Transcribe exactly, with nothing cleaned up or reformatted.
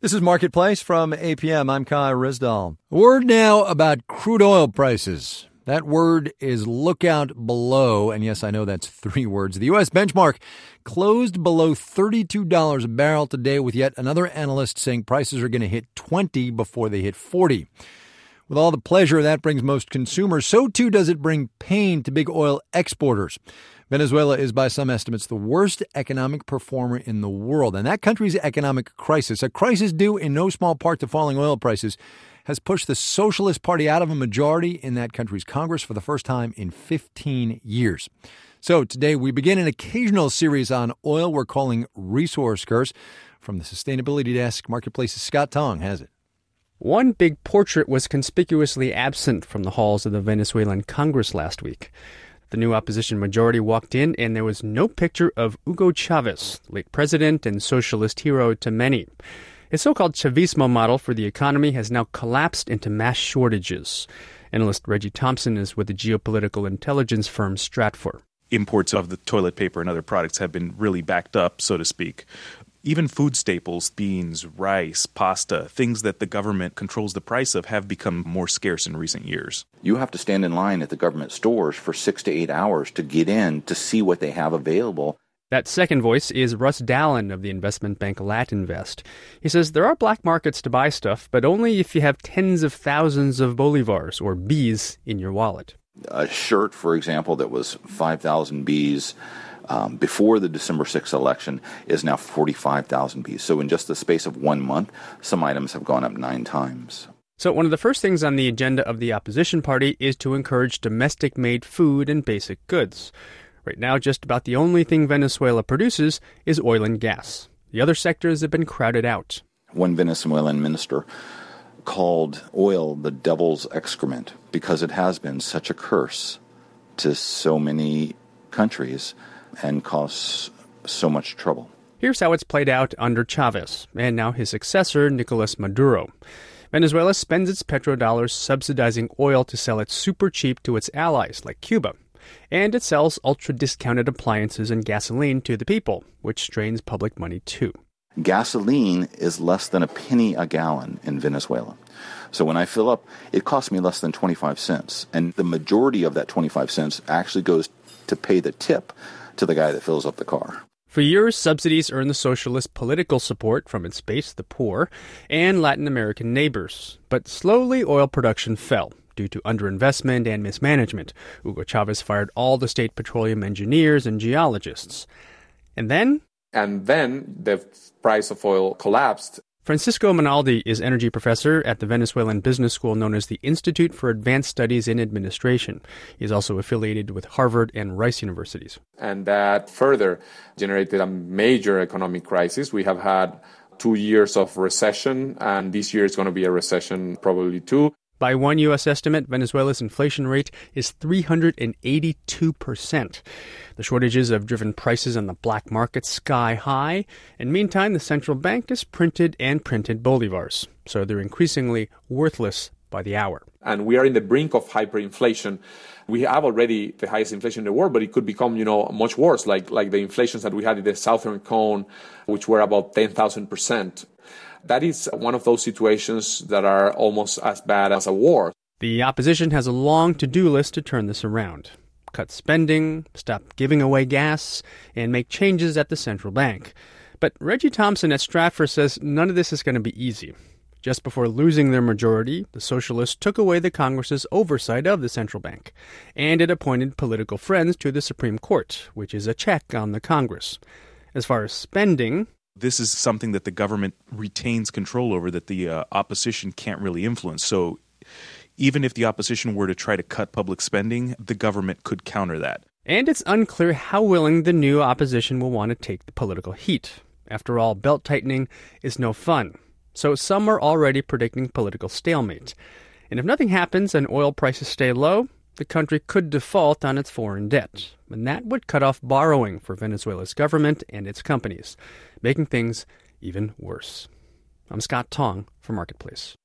This is Marketplace from A P M. I'm Kai Rizdal. A word now about crude oil prices. That word is lookout below, and yes, I know that's three words. The U S benchmark closed below thirty-two dollars a barrel today, with yet another analyst saying prices are going to hit twenty before they hit forty. With all the pleasure that brings most consumers, so too does it bring pain to big oil exporters. Venezuela is, by some estimates, the worst economic performer in the world. And that country's economic crisis, a crisis due in no small part to falling oil prices, has pushed the Socialist Party out of a majority in that country's Congress for the first time in fifteen years. So today we begin an occasional series on oil we're calling Resource Curse. From the Sustainability Desk, Marketplace's Scott Tong has it. One big portrait was conspicuously absent from the halls of the Venezuelan Congress last week. The new opposition majority walked in, and there was no picture of Hugo Chavez, late president and socialist hero to many. His so-called Chavismo model for the economy has now collapsed into mass shortages. Analyst Reggie Thompson is with the geopolitical intelligence firm Stratfor. Imports of the toilet paper and other products have been really backed up, so to speak. Even food staples, beans, rice, pasta, things that the government controls the price of, have become more scarce in recent years. You have to stand in line at the government stores for six to eight hours to get in to see what they have available. That second voice is Russ Dallin of the investment bank Latinvest. He says there are black markets to buy stuff, but only if you have tens of thousands of bolivars, or Bs, in your wallet. A shirt, for example, that was five thousand Bs um, before the December sixth election is now forty-five thousand Bs. So in just the space of one month, some items have gone up nine times. So one of the first things on the agenda of the opposition party is to encourage domestic-made food and basic goods. Right now, just about the only thing Venezuela produces is oil and gas. The other sectors have been crowded out. One Venezuelan minister called oil the devil's excrement because it has been such a curse to so many countries and caused so much trouble. Here's how it's played out under Chavez and now his successor, Nicolas Maduro. Venezuela spends its petrodollars subsidizing oil to sell it super cheap to its allies like Cuba. And it sells ultra-discounted appliances and gasoline to the people, which strains public money too. Gasoline is less than a penny a gallon in Venezuela. So when I fill up, it costs me less than twenty-five cents. And the majority of that twenty-five cents actually goes to pay the tip to the guy that fills up the car. For years, subsidies earned the socialist political support from its base, the poor, and Latin American neighbors. But slowly, oil production fell due to underinvestment and mismanagement. Hugo Chavez fired all the state petroleum engineers and geologists. And then... And then the price of oil collapsed. Francisco Minaldi is energy professor at the Venezuelan business school known as the Institute for Advanced Studies in Administration. He is also affiliated with Harvard and Rice universities. And that further generated a major economic crisis. We have had two years of recession, and this year is going to be a recession probably too. By one U S estimate, Venezuela's inflation rate is three hundred eighty-two percent. The shortages have driven prices on the black market sky high, and meantime, the central bank has printed and printed bolivars, so they're increasingly worthless by the hour. And we are in the brink of hyperinflation. We have already the highest inflation in the world, but it could become, you know, much worse, like, like the inflations that we had in the Southern Cone, which were about ten thousand percent. That is one of those situations that are almost as bad as a war. The opposition has a long to-do list to turn this around. Cut spending, stop giving away gas, and make changes at the central bank. But Reggie Thompson at Stratfor says none of this is going to be easy. Just before losing their majority, the socialists took away the Congress's oversight of the central bank, and it appointed political friends to the Supreme Court, which is a check on the Congress. As far as spending... This is something that the government retains control over that the uh, opposition can't really influence. So even if the opposition were to try to cut public spending, the government could counter that. And it's unclear how willing the new opposition will want to take the political heat. After all, belt-tightening is no fun. So some are already predicting political stalemate. And if nothing happens and oil prices stay low, the country could default on its foreign debt. And that would cut off borrowing for Venezuela's government and its companies, making things even worse. I'm Scott Tong for Marketplace.